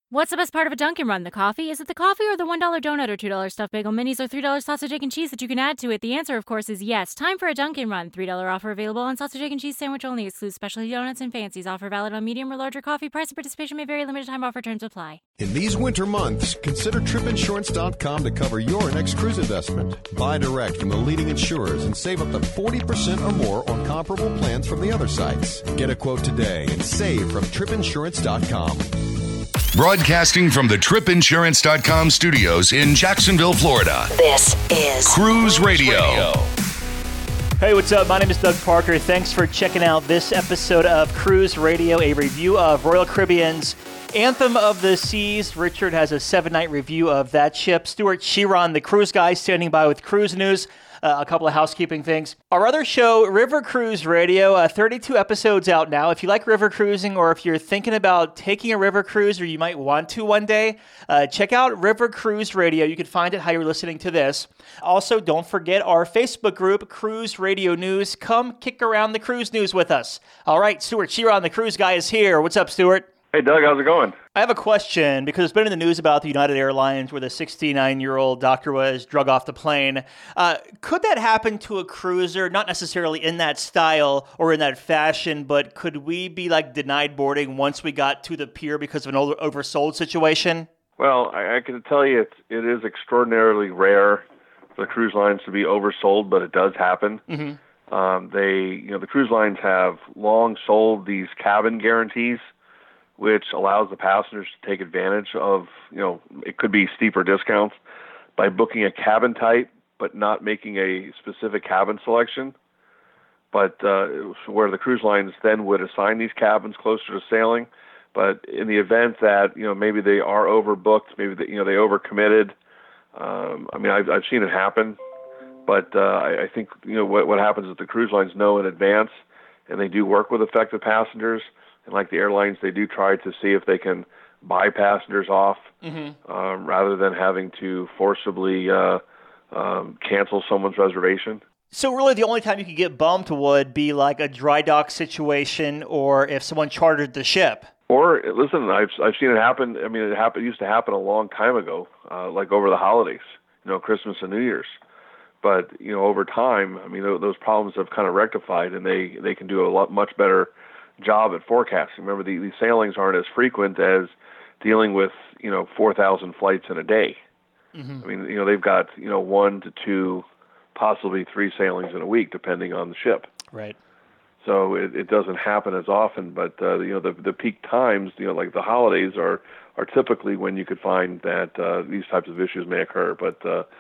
What's the best part of a Dunkin' Run? The coffee? Is it the coffee or the $1 donut or $2 stuffed bagel minis or $3 sausage, egg, and cheese that you can add to it? The answer, of course, is yes. Time for a Dunkin' Run. $3 offer available on sausage, egg, and cheese sandwich only. Excludes specialty donuts and fancies. Offer valid on medium or larger coffee. Price and participation may vary. Limited time offer. Terms apply. In these winter months, consider tripinsurance.com to cover your next cruise investment. Buy direct from the leading insurers and save up to 40% or more on comparable plans from the other sites. Get a quote today and save from tripinsurance.com. Broadcasting from the tripinsurance.com studios in Jacksonville, Florida. This is Cruise Radio. Hey, what's up? My name is Doug Parker. Thanks for checking out this episode of Cruise Radio, a review of Royal Caribbean's Anthem of the Seas. Richard has a 7-night review of that ship. Stuart Chiron, the cruise guy, standing by with cruise news. A couple of housekeeping things. Our other show, River Cruise Radio, 32 episodes out now. If you like river cruising or if you're thinking about taking a river cruise or you might want to one day, check out River Cruise Radio. You can find it how you're listening to this. Also, don't forget our Facebook group, Cruise Radio News. Come kick around the cruise news with us. All right, Stuart Chiron, the cruise guy, is here. What's up, Stuart? Hey, Doug, how's it going? I have a question because it's been in the news about the United Airlines where the 69-year-old doctor was drug off the plane. Could that happen to a cruiser? Not necessarily in that style or in that fashion, but could we be denied boarding once we got to the pier because of an oversold situation? Well, I can tell you it is extraordinarily rare for the cruise lines to be oversold, but it does happen. Mm-hmm. The cruise lines have long sold these cabin guarantees, which allows the passengers to take advantage of, it could be steeper discounts by booking a cabin type, but not making a specific cabin selection. But where the cruise lines then would assign these cabins closer to sailing. But in the event that, maybe they are overbooked, maybe they overcommitted. I've seen it happen. But I think, what happens is the cruise lines know in advance, and they do work with affected passengers. And like the airlines, they do try to see if they can buy passengers off rather than having to forcibly cancel someone's reservation. So really the only time you could get bumped would be like a dry dock situation or if someone chartered the ship. Or, listen, I've seen it happen. It used to happen a long time ago, like over the holidays, Christmas and New Year's. But, over time, those problems have kind of rectified and they can do a much better job at forecasting. Remember, these sailings aren't as frequent as dealing with 4,000 flights in a day. Mm-hmm. They've got 1 to 2, possibly 3 sailings in a week, depending on the ship. Right. So it doesn't happen as often, but the peak times, like the holidays, are typically when you could find that these types of issues may occur. But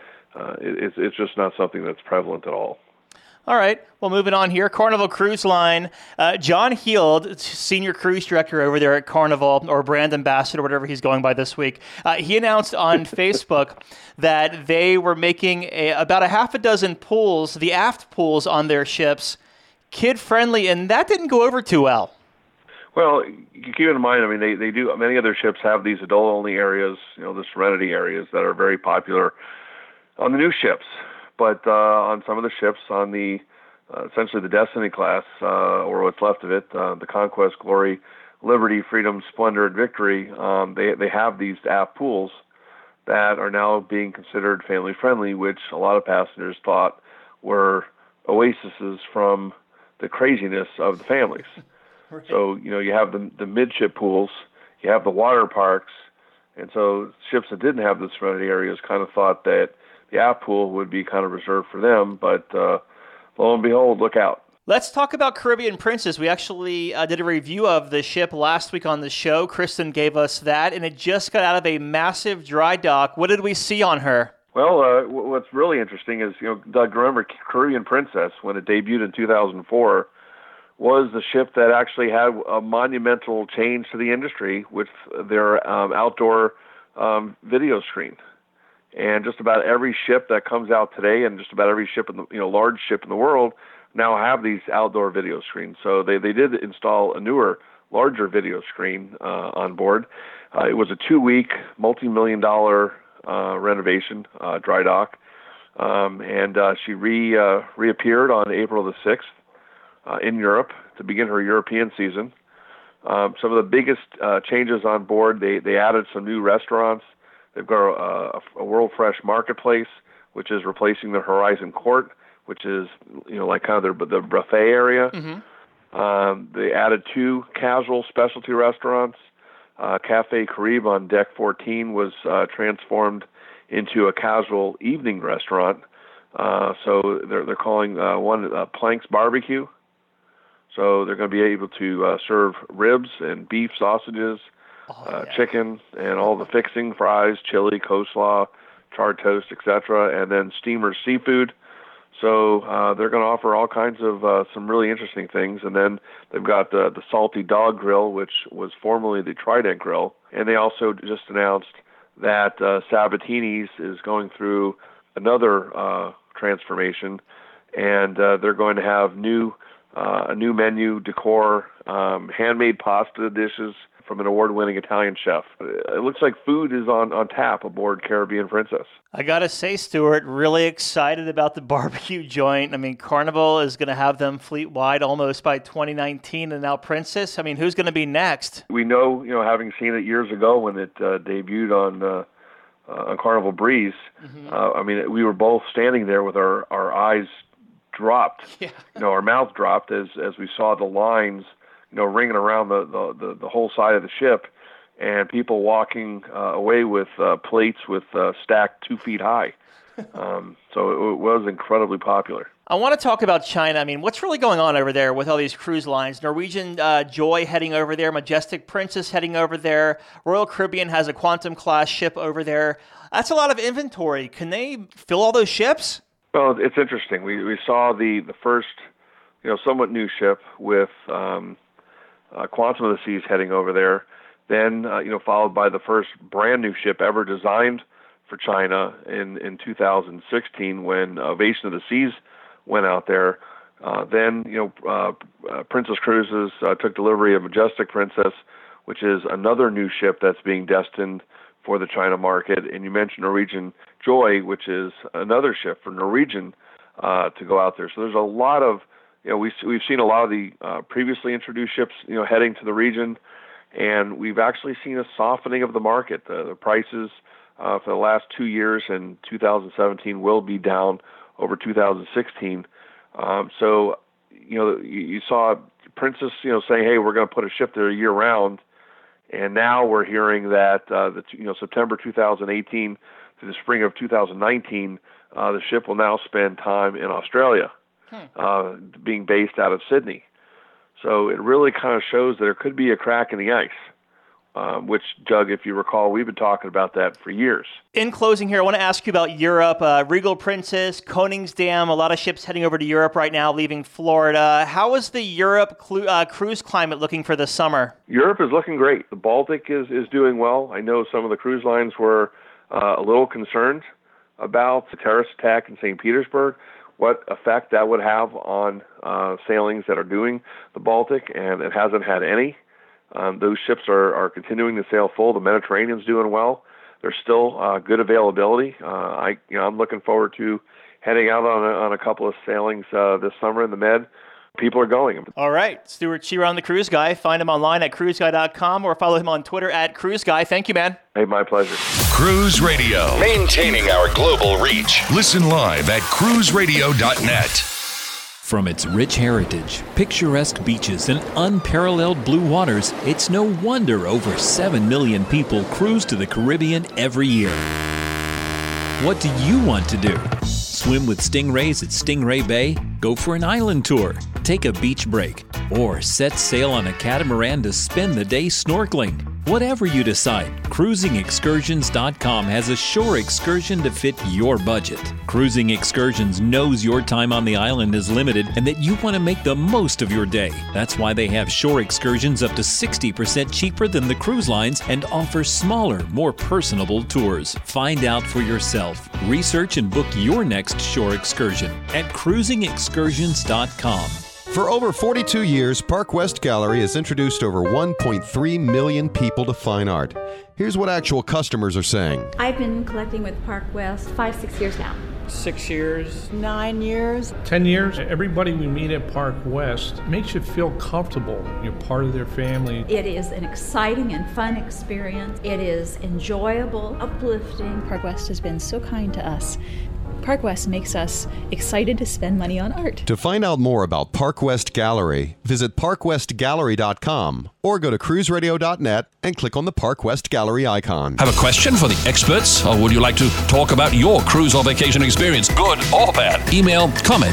it's just not something that's prevalent at all. All right. Well, moving on here. Carnival Cruise Line. John Heald, Senior Cruise Director over there at Carnival, or Brand Ambassador, whatever he's going by this week, he announced on Facebook that they were making about a half a dozen pools, the aft pools on their ships, kid-friendly, and that didn't go over too well. Well, you keep in mind, they do, many other ships have these adult-only areas, the Serenity areas that are very popular on the new ships. But on some of the ships, on the essentially the Destiny class, or what's left of it, the Conquest, Glory, Liberty, Freedom, Splendor, and Victory, they have these aft pools that are now being considered family-friendly, which a lot of passengers thought were oases from the craziness of the families. Right. So, you have the midship pools, you have the water parks, and so ships that didn't have the Serenity areas kind of thought that the aft pool would be kind of reserved for them, but lo and behold, look out. Let's talk about Caribbean Princess. We actually did a review of the ship last week on the show. Kristen gave us that, and it just got out of a massive dry dock. What did we see on her? Well, what's really interesting is, Doug, remember Caribbean Princess, when it debuted in 2004, was the ship that actually had a monumental change to the industry with their outdoor video screen. And just about every ship that comes out today, and just about every ship in the large ship in the world, now have these outdoor video screens. So they did install a newer, larger video screen on board. It was a 2-week, multi-million-dollar renovation, dry dock, and she reappeared on April the 6th in Europe to begin her European season. Some of the biggest changes on board, they added some new restaurants. They've got a World Fresh Marketplace, which is replacing the Horizon Court, which is like kind of the buffet area. They added 2 casual specialty restaurants. Cafe Caribe on Deck 14 was transformed into a casual evening restaurant. So they're calling one Planks Barbecue. So they're going to be able to serve ribs and beef sausages, chicken, and all the fixing, fries, chili, coleslaw, charred toast, etc., and then steamer seafood. So they're going to offer all kinds of some really interesting things. And then they've got the Salty Dog Grill, which was formerly the Trident Grill. And they also just announced that Sabatini's is going through another transformation, and they're going to have a new menu, decor, handmade pasta dishes from an award-winning Italian chef. It looks like food is on tap aboard Caribbean Princess. I got to say, Stuart, really excited about the barbecue joint. I mean, Carnival is going to have them fleet-wide almost by 2019, and now Princess. I mean, who's going to be next? We know, having seen it years ago when it debuted on Carnival Breeze, I mean, we were both standing there with our eyes dropped. Yeah. Our mouth dropped as we saw the lines ringing around the whole side of the ship, and people walking away with plates with stacked 2 feet high. So it was incredibly popular. I want to talk about China. I mean, what's really going on over there with all these cruise lines? Norwegian Joy heading over there, Majestic Princess heading over there, Royal Caribbean has a Quantum class ship over there. That's a lot of inventory. Can they fill all those ships? Well, it's interesting. We saw the first, somewhat new ship with Quantum of the Seas heading over there, then followed by the first brand new ship ever designed for China in 2016 when Ovation of the Seas went out there. Then Princess Cruises took delivery of Majestic Princess, which is another new ship that's being destined for the China market. And you mentioned Norwegian Joy, which is another ship for Norwegian to go out there. So there's a lot of we've seen a lot of the previously introduced ships, heading to the region, and we've actually seen a softening of the market. The prices for the last 2 years in 2017 will be down over 2016. So, you saw Princess, saying, "Hey, we're going to put a ship there year round," and now we're hearing that September 2018 to the spring of 2019, the ship will now spend time in Australia. Being based out of Sydney. So it really kind of shows that there could be a crack in the ice, which, Doug, if you recall, we've been talking about that for years. In closing here, I want to ask you about Europe. Regal Princess, Koningsdam, a lot of ships heading over to Europe right now, leaving Florida. How is the Europe cruise climate looking for this summer? Europe is looking great. The Baltic is doing well. I know some of the cruise lines were a little concerned about the terrorist attack in St. Petersburg, what effect that would have on sailings that are doing the Baltic, and it hasn't had any. Those ships are continuing to sail full. The Mediterranean's doing well. There's still good availability. I'm looking forward to heading out on a couple of sailings this summer in the Med. People are going. All right. Stuart Chiron, the Cruise Guy. Find him online at cruiseguy.com or follow him on Twitter at Cruise Guy. Thank you, man. Hey, my pleasure. Cruise Radio. Maintaining our global reach. Listen live at cruiseradio.net. From its rich heritage, picturesque beaches, and unparalleled blue waters, it's no wonder over 7 million people cruise to the Caribbean every year. What do you want to do? Swim with stingrays at Stingray Bay? Go for an island tour? Take a beach break? Or set sail on a catamaran to spend the day snorkeling? Whatever you decide, CruisingExcursions.com has a shore excursion to fit your budget. Cruising Excursions knows your time on the island is limited and that you want to make the most of your day. That's why they have shore excursions up to 60% cheaper than the cruise lines and offer smaller, more personable tours. Find out for yourself. Research and book your next shore excursion at CruisingExcursions.com. For over 42 years, Park West Gallery has introduced over 1.3 million people to fine art. Here's what actual customers are saying. I've been collecting with Park West 5-6 years now. 6 years. 9 years. 10 years. Everybody we meet at Park West makes you feel comfortable. You're part of their family. It is an exciting and fun experience. It is enjoyable, uplifting. Park West has been so kind to us. Park West makes us excited to spend money on art. To find out more about Park West Gallery, visit parkwestgallery.com or go to cruiseradio.net and click on the Park West Gallery icon. Have a question for the experts, or would you like to talk about your cruise or vacation experience, good or bad? Email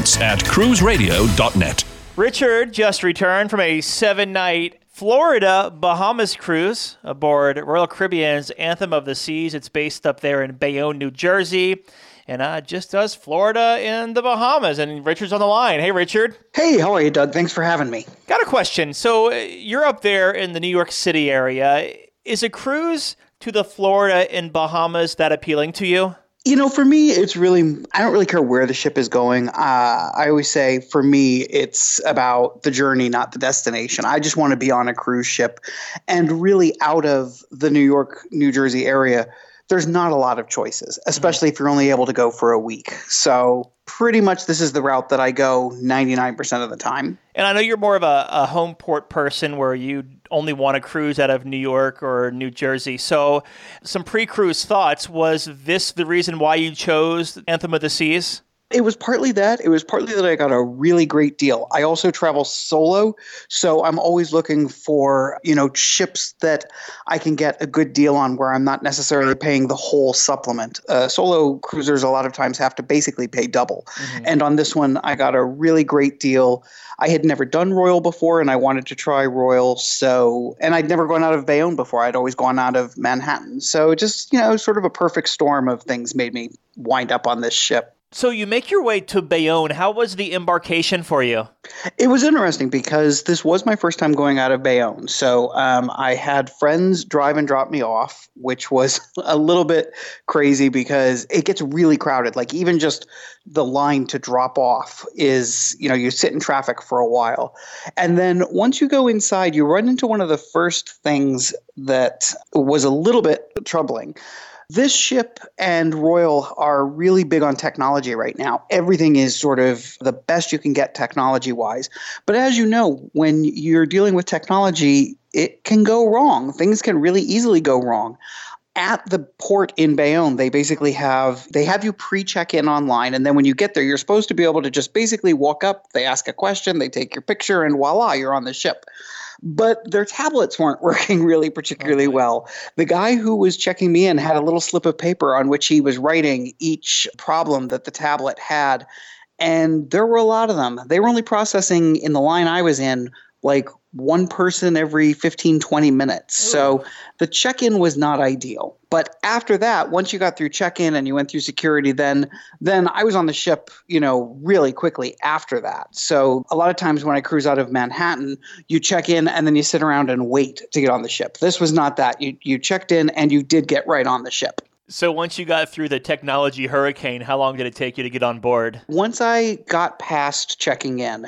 comments@cruiseradio.net. Richard just returned from a 7-night Florida Bahamas cruise aboard Royal Caribbean's Anthem of the Seas. It's based up there in Bayonne, New Jersey. And just does Florida and the Bahamas. And Richard's on the line. Hey, Richard. Hey, how are you, Doug? Thanks for having me. Got a question. So you're up there in the New York City area. Is a cruise to the Florida and Bahamas that appealing to you? You know, for me, it's really, I don't really care where the ship is going. I always say, for me, it's about the journey, not the destination. I just want to be on a cruise ship. And really out of the New York, New Jersey area, there's not a lot of choices, especially if you're only able to go for a week. So pretty much this is the route that I go 99% of the time. And I know you're more of a home port person where you only want to cruise out of New York or New Jersey. So some pre-cruise thoughts. Was this the reason why you chose Anthem of the Seas? It was partly that. It was partly that I got a really great deal. I also travel solo, so I'm always looking for, ships that I can get a good deal on where I'm not necessarily paying the whole supplement. Solo cruisers a lot of times have to basically pay double. Mm-hmm. And on this one, I got a really great deal. I had never done Royal before, and I wanted to try Royal. And I'd never gone out of Bayonne before. I'd always gone out of Manhattan. So just, sort of a perfect storm of things made me wind up on this ship. So you make your way to Bayonne. How was the embarkation for you? It was interesting because this was my first time going out of Bayonne. So I had friends drive and drop me off, which was a little bit crazy because it gets really crowded. Like even just the line to drop off is, you sit in traffic for a while. And then once you go inside, you run into one of the first things that was a little bit troubling. This ship and Royal are really big on technology right now. Everything is sort of the best you can get technology-wise. But as you know, when you're dealing with technology, it can go wrong. Things can really easily go wrong. At the port in Bayonne, they have you pre-check in online, and then when you get there, you're supposed to be able to just basically walk up, they ask a question, they take your picture, and voila, you're on the ship. But their tablets weren't working really particularly well. The guy who was checking me in had a little slip of paper on which he was writing each problem that the tablet had. And there were a lot of them. They were only processing in the line I was in like one person every 15, 20 minutes. So the check-in was not ideal. But after that, once you got through check-in and you went through security, then I was on the ship, really quickly after that. So a lot of times when I cruise out of Manhattan, you check in and then you sit around and wait to get on the ship. This was not that. You checked in and you did get right on the ship. So once you got through the technology hurricane, how long did it take you to get on board? Once I got past checking in,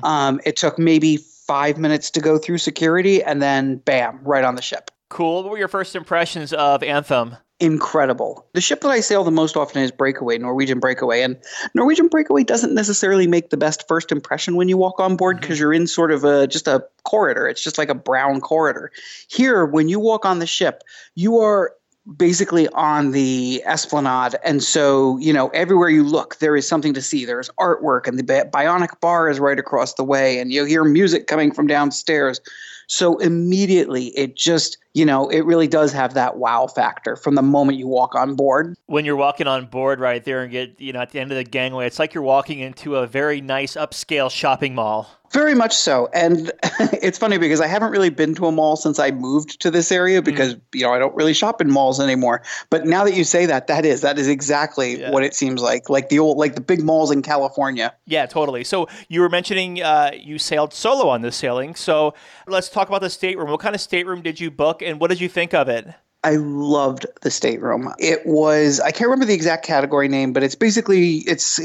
it took maybe 5 minutes to go through security, and then bam, right on the ship. Cool. What were your first impressions of Anthem? Incredible. The ship that I sail the most often is Breakaway, Norwegian Breakaway. And Norwegian Breakaway doesn't necessarily make the best first impression when you walk on board because you're in sort of just a corridor. It's just like a brown corridor. Here, when you walk on the ship, you are basically on the Esplanade. And so, everywhere you look, there is something to see. There's artwork, and the Bionic Bar is right across the way, and you'll hear music coming from downstairs. So immediately it just, it really does have that wow factor from the moment you walk on board. When you're walking on board right there and get, at the end of the gangway, it's like you're walking into a very nice upscale shopping mall. Very much so. And it's funny because I haven't really been to a mall since I moved to this area because, I don't really shop in malls anymore. But now that you say that is exactly what it seems like the big malls in California. Yeah, totally. So you were mentioning you sailed solo on this sailing. So let's talk about the stateroom. What kind of stateroom did you book and what did you think of it? I loved the stateroom. It was, I can't remember the exact category name, but it's basically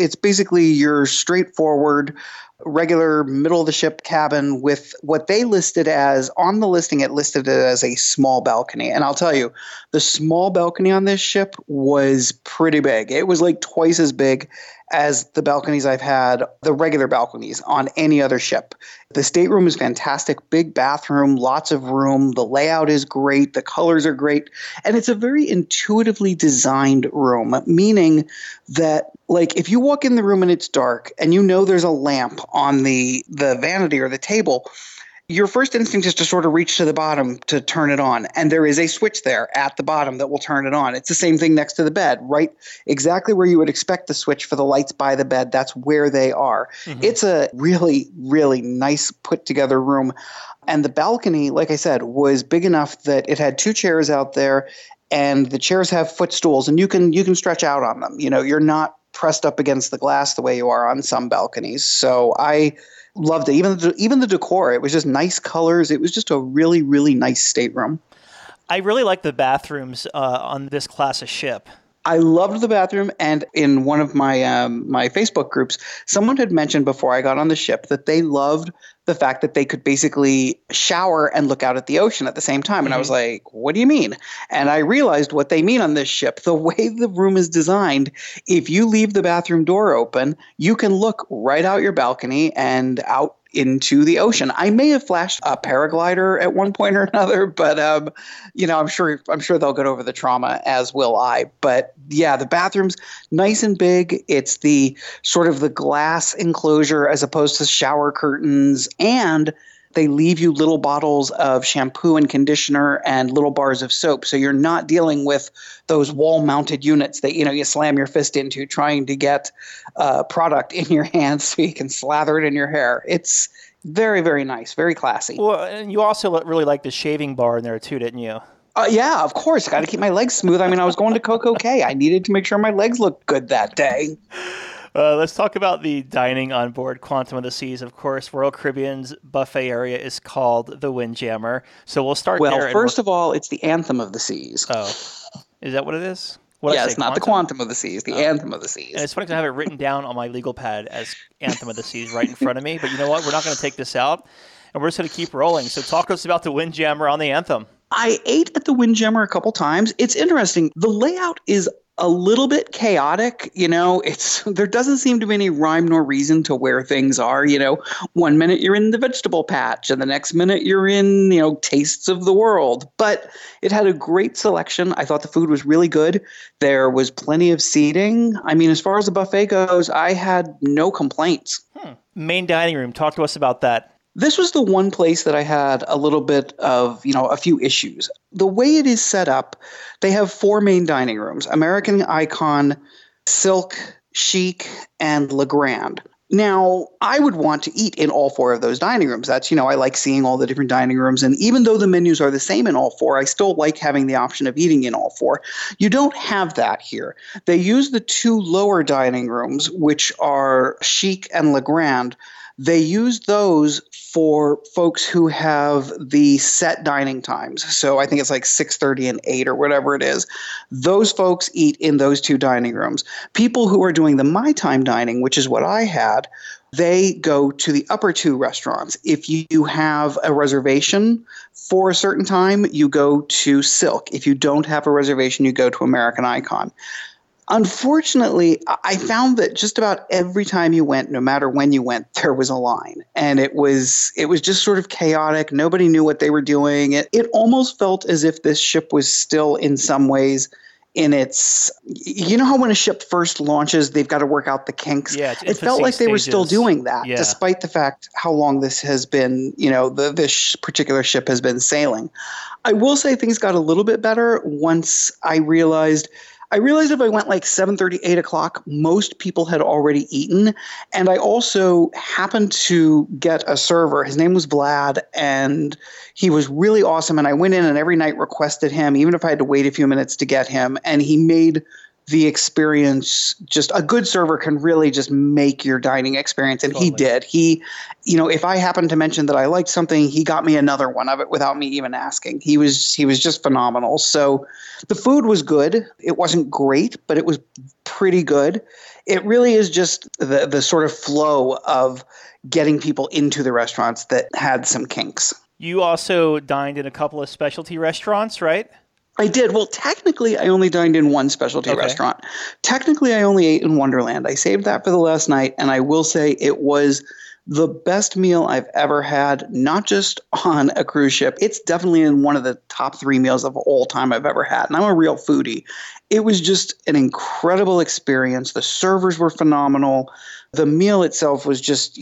your straightforward regular middle of the ship cabin with what they listed as, on the listing it listed it as a small balcony. And I'll tell you, the small balcony on this ship was pretty big. It was like twice as big as the balconies I've had, the regular balconies on any other ship. The stateroom is fantastic, big bathroom, lots of room. The layout is great. The colors are great. And it's a very intuitively designed room, meaning that like if you walk in the room and it's dark and you know there's a lamp on the vanity or the table, your first instinct is to sort of reach to the bottom to turn it on. And there is a switch there at the bottom that will turn it on. It's the same thing next to the bed, right? Exactly where you would expect the switch for the lights by the bed. That's where they are. Mm-hmm. It's a really, really nice put together room. And the balcony, like I said, was big enough that it had 2 chairs out there, and the chairs have footstools, and you can stretch out on them. You know, you're not pressed up against the glass the way you are on some balconies. So I loved it. Even the decor, it was just nice colors. It was just a really, really nice stateroom. I really like the bathrooms on this class of ship. I loved the bathroom, and in one of my my Facebook groups, someone had mentioned before I got on the ship that they loved the fact that they could basically shower and look out at the ocean at the same time. And I was like, what do you mean? And I realized what they mean on this ship. The way the room is designed, if you leave the bathroom door open, you can look right out your balcony and out into the ocean. I may have flashed a paraglider at one point or another, but I'm sure they'll get over the trauma, as will I. But yeah, the bathroom's nice and big. It's the sort of the glass enclosure as opposed to shower curtains, and they leave you little bottles of shampoo and conditioner and little bars of soap. So you're not dealing with those wall-mounted units that, you slam your fist into trying to get product in your hands so you can slather it in your hair. It's very, very nice, very classy. Well, and you also really liked the shaving bar in there too, didn't you? Yeah, of course. Got to keep my legs smooth. I mean, I was going to Coco Cay. I needed to make sure my legs looked good that day. Let's talk about the dining on board Quantum of the Seas. Of course, Royal Caribbean's buffet area is called the Windjammer. So we'll start there. Well, first of all, it's the Anthem of the Seas. Oh, is that what it is? It's not the Quantum of the Seas, the Anthem of the Seas. And it's funny because I have it written down on my legal pad as Anthem of the Seas right in front of me. But you know what? We're not going to take this out, and we're just going to keep rolling. So talk to us about the Windjammer on the Anthem. I ate at the Windjammer a couple times. It's interesting. The layout is a little bit chaotic, there doesn't seem to be any rhyme nor reason to where things are. 1 minute you're in the vegetable patch and the next minute you're in, Tastes of the World. But it had a great selection. I thought the food was really good. There was plenty of seating. I mean, as far as the buffet goes, I had no complaints. Main dining room. Talk to us about that. This was the one place that I had a little bit of, a few issues. The way it is set up, they have 4 main dining rooms: American Icon, Silk, Chic, and Le Grand. Now, I would want to eat in all 4 of those dining rooms. That's, I like seeing all the different dining rooms. And even though the menus are the same in all 4, I still like having the option of eating in all 4. You don't have that here. They use the 2 lower dining rooms, which are Chic and Le Grand. They use those for folks who have the set dining times. So I think it's like 6:30 and 8 or whatever it is. Those folks eat in those 2 dining rooms. People who are doing the My Time dining, which is what I had, they go to the upper 2 restaurants. If you have a reservation for a certain time, you go to Silk. If you don't have a reservation, you go to American Icon. Unfortunately, I found that just about every time you went, no matter when you went, there was a line. And it was just sort of chaotic. Nobody knew what they were doing. It almost felt as if this ship was still in some ways in its – you know how when a ship first launches, they've got to work out the kinks? Yeah, it felt like they were still doing that, despite the fact how long this has been – this particular ship has been sailing. I will say things got a little bit better once I realized if I went like 7:30, 8 o'clock, most people had already eaten. And I also happened to get a server. His name was Vlad, and he was really awesome. And I went in and every night requested him, even if I had to wait a few minutes to get him. And he made the experience, just a good server can really just make your dining experience. And he did. He, if I happened to mention that I liked something, he got me another one of it without me even asking. He was just phenomenal. So the food was good. It wasn't great, but it was pretty good. It really is just the sort of flow of getting people into the restaurants that had some kinks. You also dined in a couple of specialty restaurants, right? I did. Well, technically, I only dined in one specialty restaurant. Technically, I only ate in Wonderland. I saved that for the last night, and I will say it was the best meal I've ever had, not just on a cruise ship. It's definitely in one of the top 3 meals of all time I've ever had, and I'm a real foodie. It was just an incredible experience. The servers were phenomenal. The meal itself was just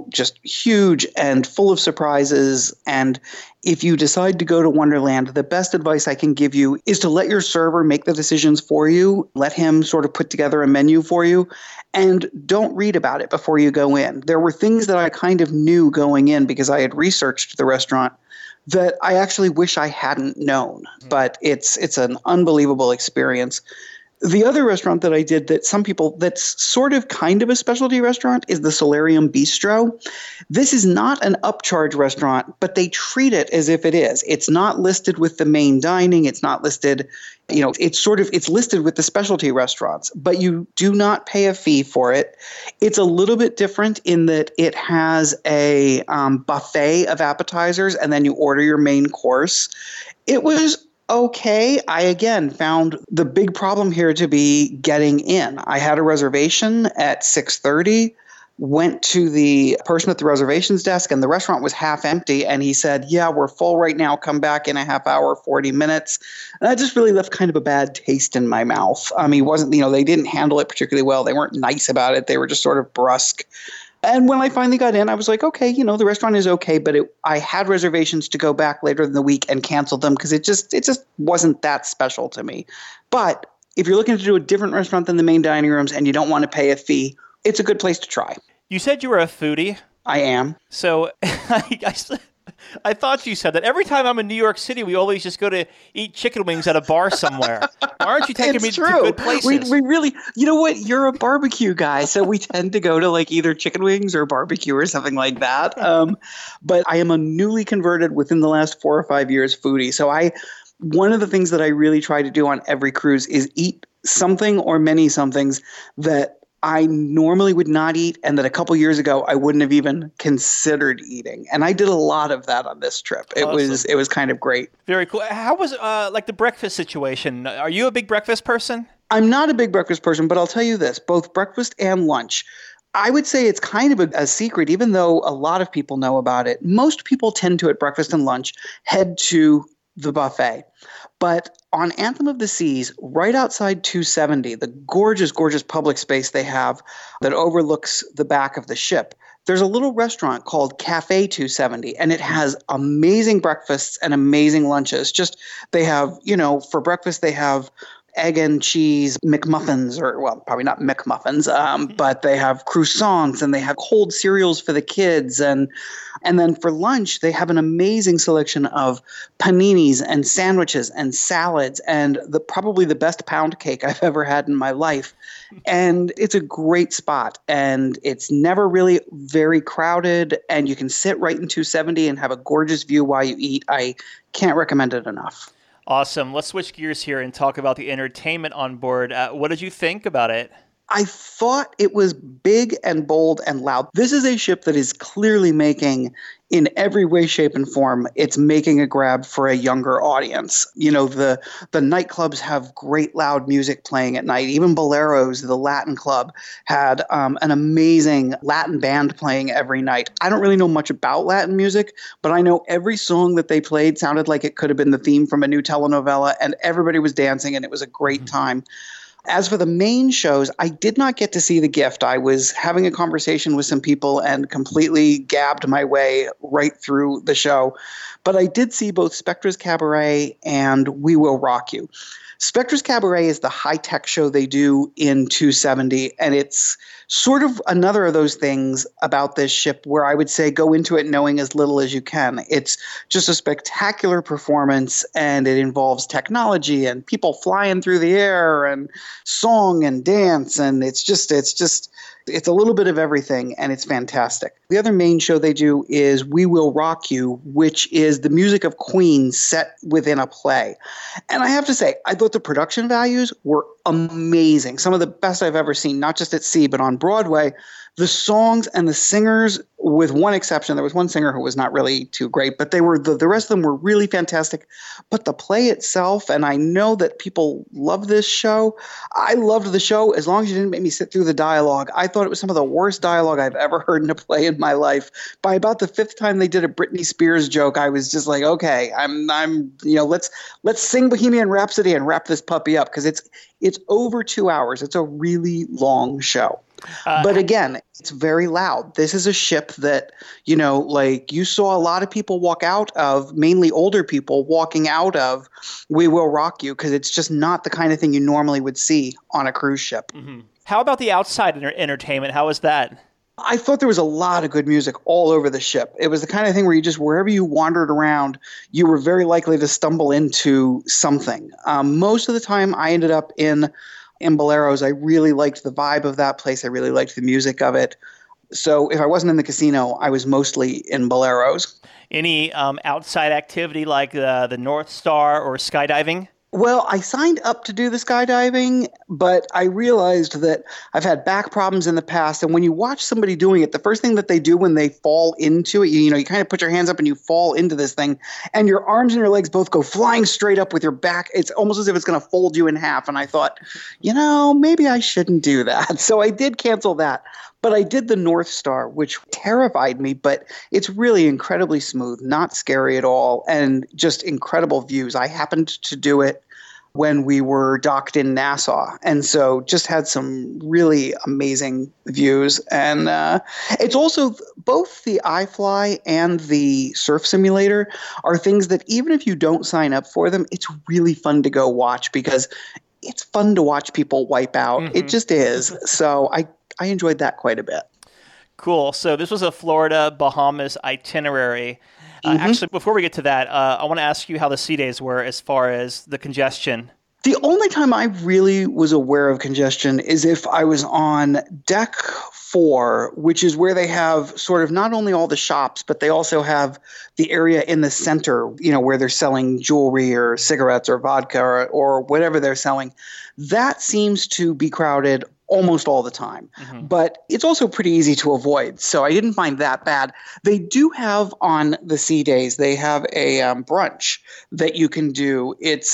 huge and full of surprises. And if you decide to go to Wonderland, the best advice I can give you is to let your server make the decisions for you. Let him sort of put together a menu for you. And don't read about it before you go in. There were things that I kind of knew going in because I had researched the restaurant that I actually wish I hadn't known. But it's an unbelievable experience. The other restaurant that I did that's sort of kind of a specialty restaurant is the Solarium Bistro. This is not an upcharge restaurant, but they treat it as if it is. It's not listed with the main dining. It's not listed, it's listed with the specialty restaurants, but you do not pay a fee for it. It's a little bit different in that it has a buffet of appetizers and then you order your main course. It was okay. I, again, found the big problem here to be getting in. I had a reservation at 6:30, went to the person at the reservations desk, and the restaurant was half empty. And he said, yeah, we're full right now. Come back in a half hour, 40 minutes. And that just really left kind of a bad taste in my mouth. He wasn't, they didn't handle it particularly well. They weren't nice about it. They were just sort of brusque. And when I finally got in, I was like, okay, the restaurant is okay, but I had reservations to go back later in the week and cancel them because it just wasn't that special to me. But if you're looking to do a different restaurant than the main dining rooms and you don't want to pay a fee, it's a good place to try. You said you were a foodie. I am. So I thought you said that. Every time I'm in New York City, we always just go to eat chicken wings at a bar somewhere. Why aren't you taking me to good places? We really, you know what? You're a barbecue guy, so we tend to go to either chicken wings or barbecue or something like that. But I am a newly converted within the last 4 or 5 years foodie. So one of the things that I really try to do on every cruise is eat something or many somethings that I normally would not eat and that a couple years ago I wouldn't have even considered eating. And I did a lot of that on this trip. It was kind of great. Very cool. How was the breakfast situation? Are you a big breakfast person? I'm not a big breakfast person, but I'll tell you this, both breakfast and lunch. I would say it's kind of a secret, even though a lot of people know about it. Most people tend to, at breakfast and lunch, head to the buffet. But on Anthem of the Seas, right outside 270, the gorgeous, gorgeous public space they have that overlooks the back of the ship, there's a little restaurant called Cafe 270, and it has amazing breakfasts and amazing lunches. They have, for breakfast, they have egg and cheese McMuffins, probably not McMuffins, but they have croissants and they have cold cereals for the kids. And then for lunch, they have an amazing selection of paninis and sandwiches and salads and probably the best pound cake I've ever had in my life. And it's a great spot and it's never really very crowded and you can sit right in 270 and have a gorgeous view while you eat. I can't recommend it enough. Awesome. Let's switch gears here and talk about the entertainment on board. What did you think about it? I thought it was big and bold and loud. This is a ship that is clearly making, in every way, shape, and form, it's making a grab for a younger audience. The nightclubs have great loud music playing at night. Even Boleros, the Latin club, had an amazing Latin band playing every night. I don't really know much about Latin music, but I know every song that they played sounded like it could have been the theme from a new telenovela, and everybody was dancing, and it was a great time. As for the main shows, I did not get to see The Gift. I was having a conversation with some people and completely gabbed my way right through the show. But I did see both Spectra's Cabaret and We Will Rock You. Spectra's Cabaret is the high-tech show they do in 270, and it's sort of another of those things about this ship where I would say go into it knowing as little as you can. It's just a spectacular performance, and it involves technology and people flying through the air and song and dance, and it's a little bit of everything, and it's fantastic. The other main show they do is We Will Rock You, which is the music of Queen set within a play. And I have to say, I thought the production values were amazing. Some of the best I've ever seen, not just at sea, but on Broadway. The songs and the singers, with one exception, there was one singer who was not really too great, but the rest of them were really fantastic. But the play itself, and I know that people love this show. I loved the show as long as you didn't make me sit through the dialogue. I thought it was some of the worst dialogue I've ever heard in a play in my life. By about the fifth time they did a Britney Spears joke, I was just like, okay, let's sing Bohemian Rhapsody and wrap this puppy up, because it's over 2 hours. It's a really long show. But again, it's very loud. This is a ship that, you saw a lot of people walk out of, mainly older people walking out of We Will Rock You, because it's just not the kind of thing you normally would see on a cruise ship. Mm-hmm. How about the outside entertainment? How was that? I thought there was a lot of good music all over the ship. It was the kind of thing where you just, wherever you wandered around, you were very likely to stumble into something. Most of the time I ended up in Boleros. I really liked the vibe of that place. I really liked the music of it. So if I wasn't in the casino, I was mostly in Boleros. Any outside activity like the North Star or skydiving? Well, I signed up to do the skydiving, but I realized that I've had back problems in the past. And when you watch somebody doing it, the first thing that they do when they fall into it, you kind of put your hands up and you fall into this thing, and your arms and your legs both go flying straight up with your back. It's almost as if it's going to fold you in half. And I thought, maybe I shouldn't do that. So I did cancel that. But I did the North Star, which terrified me, but it's really incredibly smooth, not scary at all, and just incredible views. I happened to do it when we were docked in Nassau, and so just had some really amazing views. And it's also both the iFly and the surf simulator are things that even if you don't sign up for them, it's really fun to go watch, because it's fun to watch people wipe out. Mm-hmm. It just is. So I enjoyed that quite a bit. Cool. So this was a Florida Bahamas itinerary. Actually, before we get to that, I want to ask you how the sea days were as far as the congestion. The only time I really was aware of congestion is if I was on deck 4, which is where they have sort of not only all the shops, but they also have the area in the center, where they're selling jewelry or cigarettes or vodka or whatever they're selling. That seems to be crowded almost all the time. Mm-hmm. But it's also pretty easy to avoid, so I didn't find that bad. They do have on the sea days, they have a brunch that you can do. It's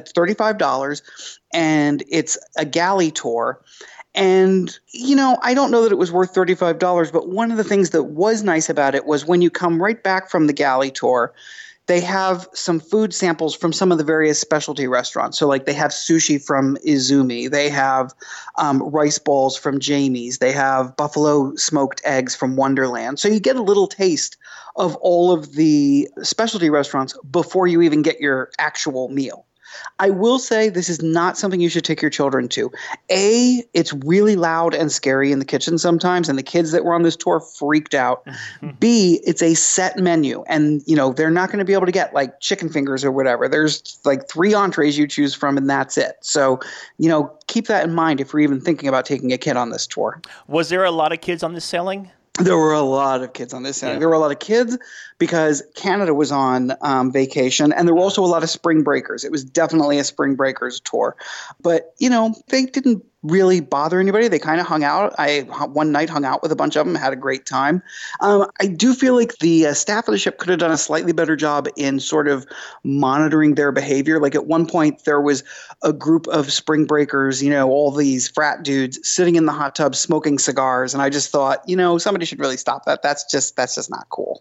$35, and it's a galley tour. And, I don't know that it was worth $35, but one of the things that was nice about it was when you come right back from the galley tour, they have some food samples from some of the various specialty restaurants. So like they have sushi from Izumi. They have rice balls from Jamie's. They have buffalo smoked eggs from Wonderland. So you get a little taste of all of the specialty restaurants before you even get your actual meal. I will say this is not something you should take your children to. A, it's really loud and scary in the kitchen sometimes, and the kids that were on this tour freaked out. B, it's a set menu, and they're not going to be able to get like chicken fingers or whatever. There's like 3 entrees you choose from, and that's it. So, keep that in mind if we're even thinking about taking a kid on this tour. Was there a lot of kids on this sailing? There were a lot of kids on this sailing. Yeah. There were a lot of kids because Canada was on vacation, and there were also a lot of spring breakers. It was definitely a spring breakers tour. But, they didn't really bother anybody. They kind of hung out. I one night hung out with a bunch of them, had a great time. I do feel like the staff of the ship could have done a slightly better job in sort of monitoring their behavior. Like at one point there was a group of spring breakers, all these frat dudes sitting in the hot tub smoking cigars. And I just thought, somebody should really stop that. That's just not cool.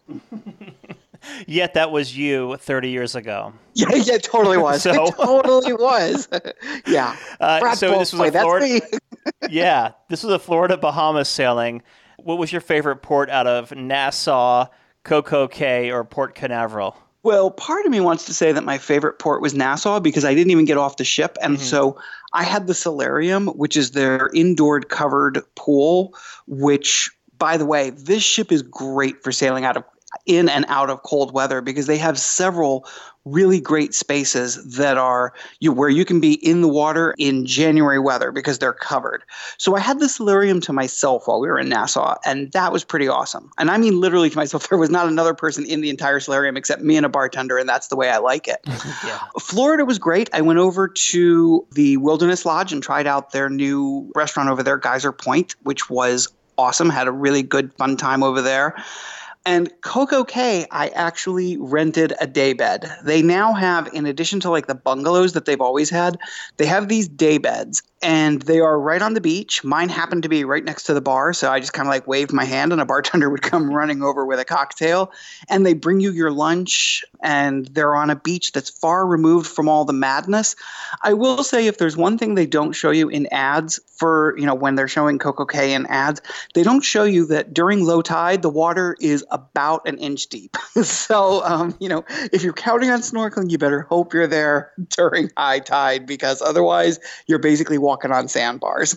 Yet that was you 30 years ago. Yeah, it totally was. It totally was. Yeah. So this was a Florida. Yeah, this was a Florida Bahamas sailing. What was your favorite port out of Nassau, Coco Cay, or Port Canaveral? Well, part of me wants to say that my favorite port was Nassau because I didn't even get off the ship. And so I had the solarium, which is their indoor covered pool, which, by the way, this ship is great for sailing out of in and out of cold weather because they have several really great spaces that are where you can be in the water in January weather because they're covered. So I had the solarium to myself while we were in Nassau, and that was pretty awesome. And I mean literally to myself, there was not another person in the entire solarium except me and a bartender, and that's the way I like it. Yeah. Florida was great. I went over to the Wilderness Lodge and tried out their new restaurant over there, Geyser Point, which was awesome. Had a really good, fun time over there. And Coco Cay, I actually rented a day bed. They now have, in addition to like the bungalows that they've always had, they have these day beds. And they are right on the beach. Mine happened to be right next to the bar, so I just kind of like waved my hand and a bartender would come running over with a cocktail. And they bring you your lunch, and they're on a beach that's far removed from all the madness. I will say if there's one thing they don't show you in ads for, when they're showing Coco Cay in ads, they don't show you that during low tide, the water is about an inch deep. So, if you're counting on snorkeling, you better hope you're there during high tide because otherwise you're basically walking on sandbars.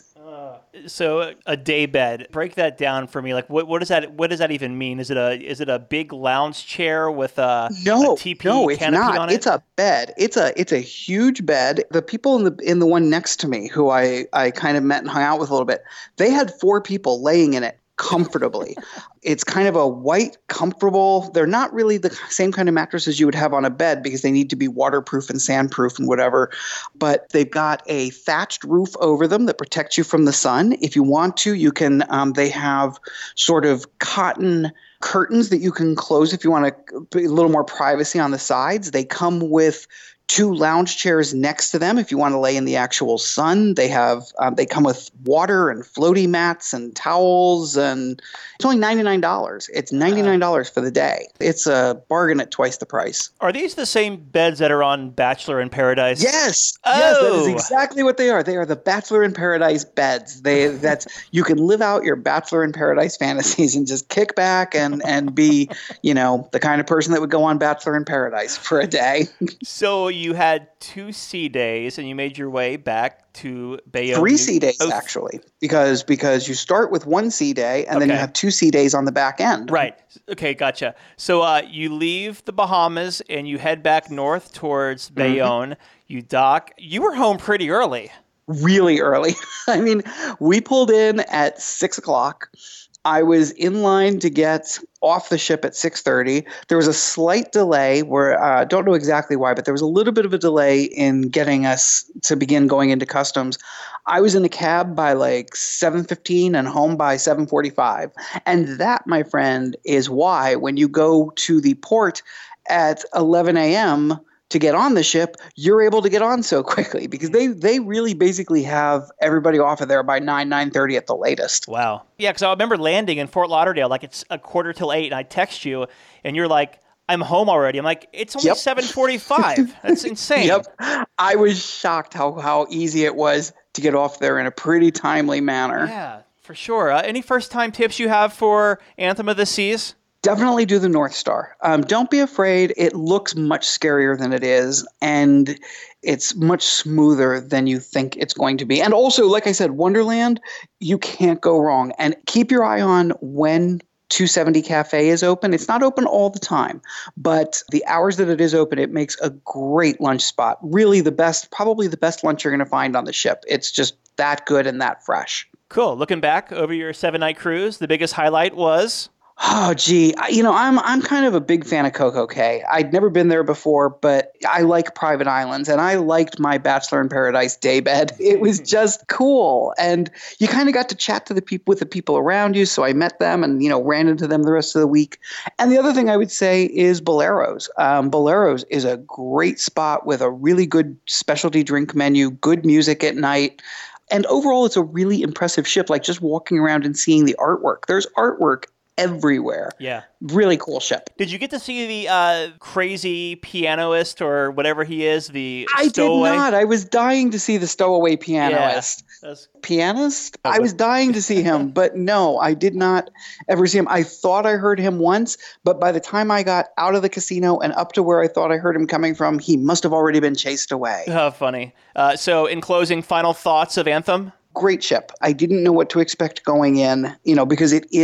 So a day bed. Break that down for me. Like what does that even mean? Is it a big lounge chair with a teepee it's canopy not. on it? It's a bed. It's a huge bed. The people in the one next to me who I kind of met and hung out with a little bit, they had 4 people laying in it comfortably. It's kind of a white, comfortable. They're not really the same kind of mattresses you would have on a bed because they need to be waterproof and sandproof and whatever. But they've got a thatched roof over them that protects you from the sun. If you want to, you can. They have sort of cotton curtains that you can close if you want a little more privacy on the sides. They come with 2 lounge chairs next to them if you want to lay in the actual sun. They have they come with water and floaty mats and towels, and it's only $99. It's $99 for the day. It's a bargain at twice the price. Are these the same beds that are on Bachelor in Paradise? Yes. Oh. Yes, that is exactly what they are. They are the Bachelor in Paradise beds. You can live out your Bachelor in Paradise fantasies and just kick back and be, the kind of person that would go on Bachelor in Paradise for a day. So you had 2 sea days and you made your way back to Bayonne. 3 sea days, actually, because you start with 1 sea day and then you have 2 sea days on the back end. Right. Okay, gotcha. So you leave the Bahamas and you head back north towards Bayonne. Mm-hmm. You dock. You were home pretty early. Really early. I mean, we pulled in at 6 o'clock. I was in line to get off the ship at 6:30. There was a slight delay where I don't know exactly why, but there was a little bit of a delay in getting us to begin going into customs. I was in a cab by like 7:15 and home by 7:45. And that, my friend, is why when you go to the port at 11 a.m., to get on the ship, you're able to get on so quickly because they really basically have everybody off of there by 9:30 at the latest. Wow. Yeah, because I remember landing in Fort Lauderdale, like it's 7:45, and I text you, and you're like, I'm home already. I'm like, it's only 7:45. That's insane. Yep. I was shocked how easy it was to get off there in a pretty timely manner. Yeah, for sure. Any first-time tips you have for Anthem of the Seas? Definitely do the North Star. Don't be afraid. It looks much scarier than it is, and it's much smoother than you think it's going to be. And also, like I said, Wonderland, you can't go wrong. And keep your eye on when 270 Cafe is open. It's not open all the time, but the hours that it is open, it makes a great lunch spot. Really probably the best lunch you're going to find on the ship. It's just that good and that fresh. Cool. Looking back over your 7-night cruise, the biggest highlight was? Oh, gee, I'm kind of a big fan of Coco Cay. I'd never been there before, but I like private islands, and I liked my Bachelor in Paradise daybed. It was just cool, and you kind of got to chat to with the people around you. So I met them, and ran into them the rest of the week. And the other thing I would say is Boleros. Boleros is a great spot with a really good specialty drink menu, good music at night. And overall, it's a really impressive ship. Like just walking around and seeing the artwork. There's artwork everywhere. Yeah. Really cool ship. Did you get to see the crazy pianist or whatever he is, I stowaway? did not. I was dying to see the stowaway pianist. Yeah, Pianist? I was dying to see him, but no, I did not ever see him. I thought I heard him once, but by the time I got out of the casino and up to where I thought I heard him coming from, he must have already been chased away. Oh, funny. So in closing, final thoughts of Anthem? Great ship. I didn't know what to expect going in, because it is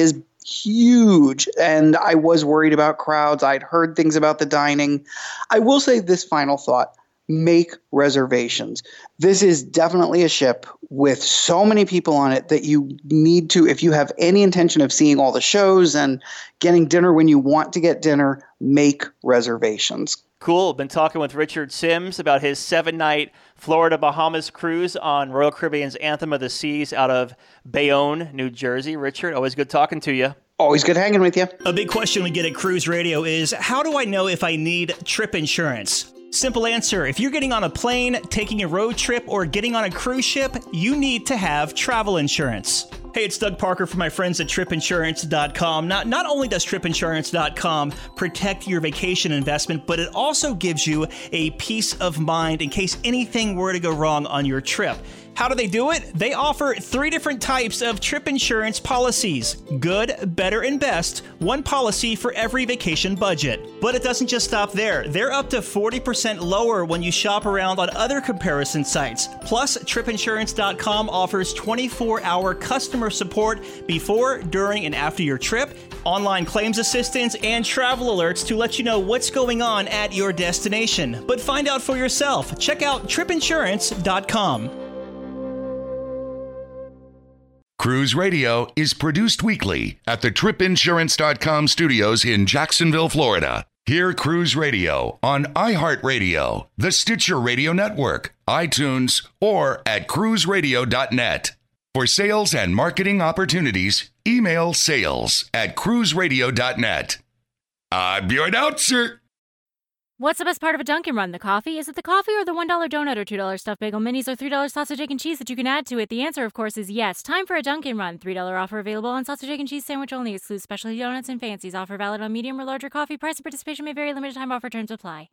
huge, and I was worried about crowds. I'd heard things about the dining. I will say this final thought. Make reservations. This is definitely a ship with so many people on it that you need to, if you have any intention of seeing all the shows and getting dinner when you want to get dinner, make reservations. Cool. Been talking with Richard Sims about his 7-night Florida Bahamas cruise on Royal Caribbean's Anthem of the Seas out of Bayonne, New Jersey. Richard, always good talking to you. Always good hanging with you. A big question we get at Cruise Radio is, how do I know if I need trip insurance? Simple answer. If you're getting on a plane, taking a road trip, or getting on a cruise ship, you need to have travel insurance. Hey, it's Doug Parker from my friends at tripinsurance.com. Not only does tripinsurance.com protect your vacation investment, but it also gives you a peace of mind in case anything were to go wrong on your trip. How do they do it? They offer 3 different types of trip insurance policies. Good, better, and best. One policy for every vacation budget. But it doesn't just stop there. They're up to 40% lower when you shop around on other comparison sites. Plus, tripinsurance.com offers 24-hour customer support before, during, and after your trip, online claims assistance, and travel alerts to let you know what's going on at your destination. But find out for yourself. Check out tripinsurance.com. Cruise Radio is produced weekly at the tripinsurance.com studios in Jacksonville, Florida. Hear Cruise Radio on iHeartRadio, the Stitcher Radio Network, iTunes, or at cruiseradio.net. For sales and marketing opportunities, email sales@cruiseradio.net. I'm your announcer. What's the best part of a Dunkin' Run? The coffee? Is it the coffee or the $1 donut or $2 stuffed bagel minis or $3 sausage, egg, and cheese that you can add to it? The answer, of course, is yes. Time for a Dunkin' Run. $3 offer available on sausage, egg, and cheese sandwich only. Excludes specialty donuts and fancies. Offer valid on medium or larger coffee. Price and participation may vary. Limited time offer. Terms apply.